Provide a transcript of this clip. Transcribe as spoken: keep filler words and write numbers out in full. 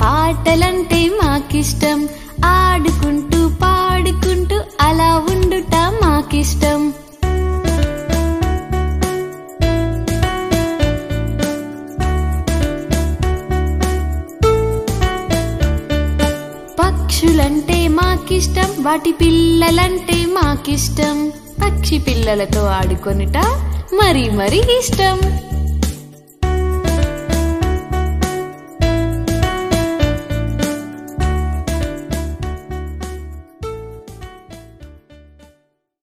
ఆటలంటే మాకిష్టం, ఆడుకుంటూ పాడుకుంటూ అలా ఉండుట మాకిష్టం. పక్షులంటే మాకిష్టం, వాటి పిల్లలంటే మాకిష్టం. పక్షి పిల్లలతో ఆడుకొనుట మరీ మరీ ఇష్టం.